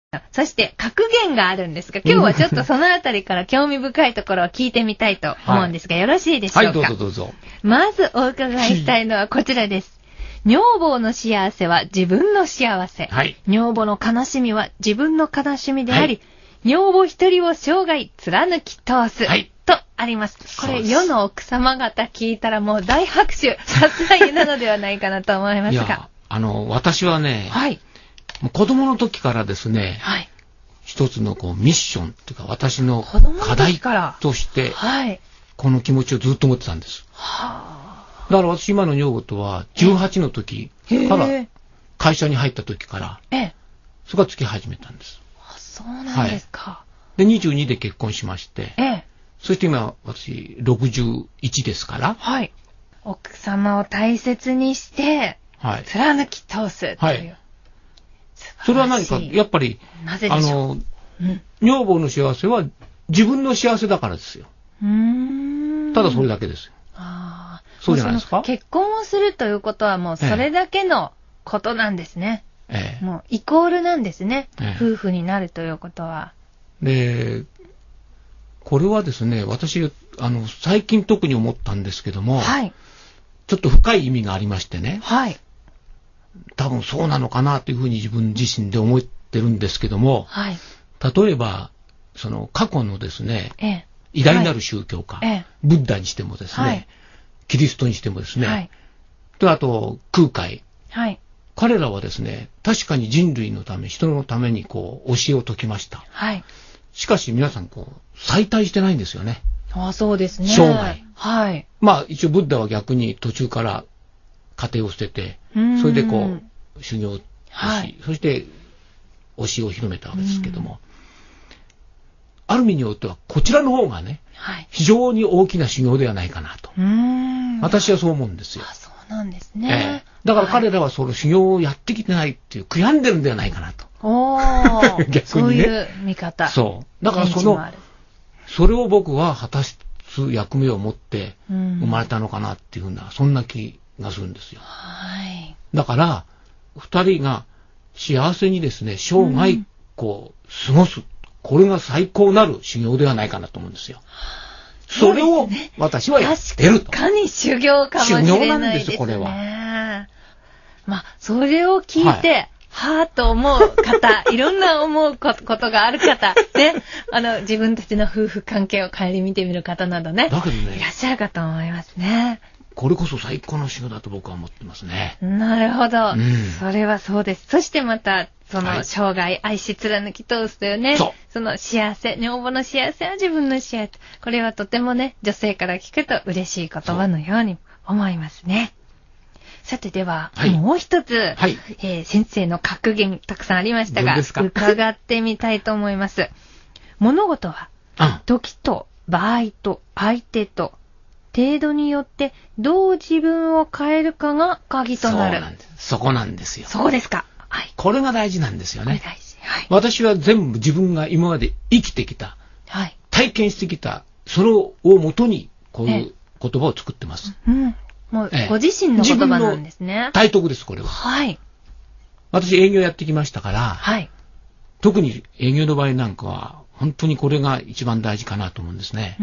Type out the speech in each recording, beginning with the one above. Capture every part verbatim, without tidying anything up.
そして格言があるんですが、今日はちょっとそのあたりから興味深いところを聞いてみたいと思うんですが、はい、よろしいでしょうか。 はい、どうぞどうぞ。 まずお伺いしたいのはこちらです。女房の幸せは自分の幸せ。はい、女房の悲しみは自分の悲しみであり、はい、女房一人を生涯貫き通す。はい、とあります。これ世の奥様方聞いたらもう大拍手、喝采なのではないかなと思いますが。 いや、あの、私はね、 はい、 子供の時からですね、はい、一つのこうミッションっていうか私の課題として、はい、この気持ちをずっと持ってたんです。はあ、だから私今の女房とはじゅうはちの時から会社に入った時からそれがつき始めたんです。 あ、そうなんですか。はい、 でにじゅうにで結婚しまして、ええ、そして今私ろくじゅういちですから、 はい、奥様を大切にして、はい、貫き通すという、はい、 それは何かやっぱりなぜでしょう。 あの、うん、女房の幸せは自分の幸せだからですよ。 うーん、 ただそれだけですよ。 あ、 そうじゃないですか。 結婚をするということはもうそれだけのことなんですね。ええ、もうイコールなんですね、ええ、夫婦になるということは。 で、これはですね、私あの最近特に思ったんですけども、はい、ちょっと深い意味がありましてね、はい、多分そうなのかなというふうに自分自身で思ってるんですけども、はい、例えばその過去のですね、ええ、偉大なる宗教家、はい、ブッダにしてもですね、はい、キリストにしてもですね、はい、とあと空海、はい、彼らはですね、確かに人類のため、人のためにこう教えを説きました。はい、しかし皆さんこう再退してないんですよね。 あ、そうですね。 生涯。 はい。 まあ一応ブッダは逆に途中から家庭を捨てて、それでこう修行をし、はい、そして教えを広めたわけですけども、ある意味によってはこちらの方がね、はい、非常に大きな修行ではないかなと。うーん、私はそう思うんですよ。 あ、そうなんですね。 えー、だから彼らはその修行をやってきてないっていう悔やんでるんではないかなと。 おー、逆にね。そういう見方。 そう。だからその、それを僕は果たす役目を持って生まれたのかなっていうふうな、そんな気がするんですよ。はい。だから、二人が幸せにですね、生涯こう、過ごす。これが最高なる修行ではないかなと思うんですよ。それを私はやってると。 確かに修行かもしれないですね。 修行なんですよ、これは。 まあ、それを聞いて、はい、はぁと思う方、いろんな思うことがある方、ね、あの、自分たちの夫婦関係を顧みてみる方などね、だけどね、いらっしゃるかと思いますね。 これこそ最高の修行だと僕は思ってますね。 なるほど。うん、それはそうです。そしてまた、その生涯愛し貫き通すというね、はい、その幸せ、女房の幸せは自分の幸せ。これはとてもね、女性から聞くと嬉しい言葉のように思いますね。さてでは、はい、もう一つ、はい、えー、先生の格言たくさんありましたが、伺ってみたいと思います。物事は、時と場合と相手と程度によってどう自分を変えるかが鍵となる。 そうなんです。そこなんですよ。 そうですか。はい。 これが大事なんですよね。 これ大事。はい。 私は全部自分が今まで生きてきた、はい、体験してきた、それをもとにこういう言葉を作ってます。 うん。もうご自身の言葉なんですね。 体得です、これは。はい。私営業やってきましたから、はい。特に営業の場合なんかは、本当にこれが一番大事かなと思うんですね。うん。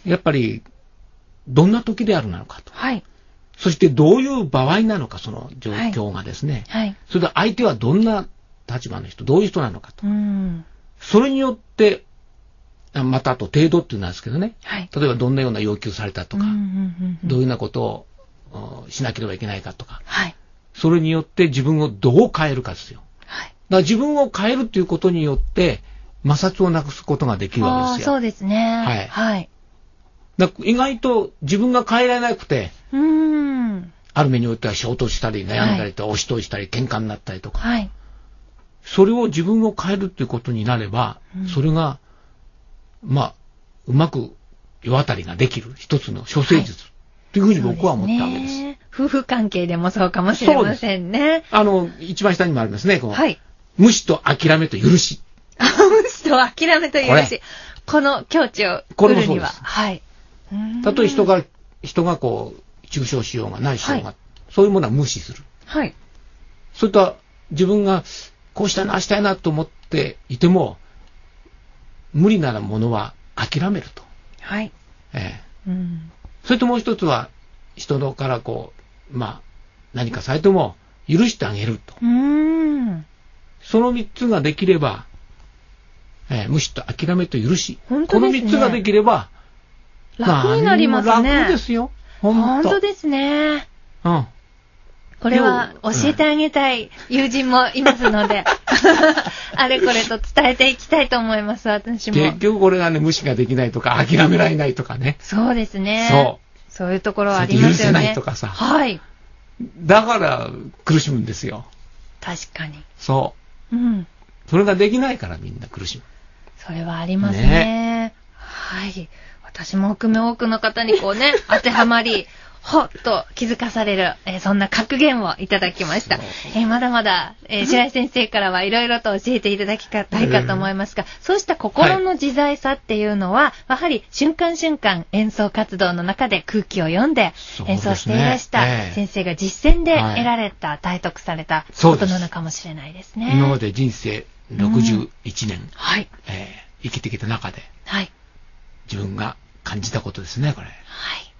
やっぱり、どんな時であるなのかと。はい。そしてどういう場合なのか、その状況がですね。はい。それで相手はどんな立場の人、どういう人なのかと。うん。それによって、またあと程度っていうんですけどね、はい、例えばどんなような要求されたとか、うんうんうんうん、どういうようなことをしなければいけないかとか、はい、それによって自分をどう変えるかですよ。はい、だから自分を変えるということによって摩擦をなくすことができるわけですよ。 そうですね。はい。はい、 だ意外と自分が変えられなくて、うーんある面においては衝突したり悩んだりと、はい、押し通したり喧嘩になったりとか、はい、それを自分を変えるということになれば、うん、それがまあ、うまく世渡りができる一つの処世術、はい、というふうに僕は思ったわけです。 ね、夫婦関係でもそうかもしれませんね。 あの、一番下にもありますね。こうはい。無視と諦めと許し。 無視と諦めと許し。こ, この境地を来るには。はい。 たとえ人が、人がこう、中傷しようがないしようが、はい、そういうものは無視する。はい。それと自分がこうしたいな、ああしたいなと思っっていても、無理なものは諦めると。 はい。 ええ。うん。それともう一つは、人のからこう、まあ、何かされても許してあげると。 うーん。 その三つができれば、ええ、無視と諦めと許し。 本当ですね。 この三つができれば、 楽になりますね。 楽ですよ。本当。 本当ですね。 うん。 これは教えてあげたい友人もいますので、うん、あれこれと伝えていきたいと思います、私も。 結局これがね、無視ができないとか、諦められないとかね。 そうですね。 そう。 そういうところはありますよね。 許せないとかさ。 はい。 だから苦しむんですよ。 確かに。 そう。うん。 それができないからみんな苦しむ。 それはありますね。ね、はい。私も含め多くの方にこうね、当てはまり、ほっと気づかされる、えー、そんな格言をいただきました。えー、まだまだ、えー、白井先生からはいろいろと教えていただきたいかと思いますが、そうした心の自在さっていうのは、はい、やはり瞬間瞬間演奏活動の中で空気を読んで演奏していらした先生が実践で得られた、はい、体得されたことなのかもしれないですね。 今まで人生ろくじゅういちねん、うん、 はい、 えー、生きてきた中で、 はい、 自分が感じたことですね、これ。 はい。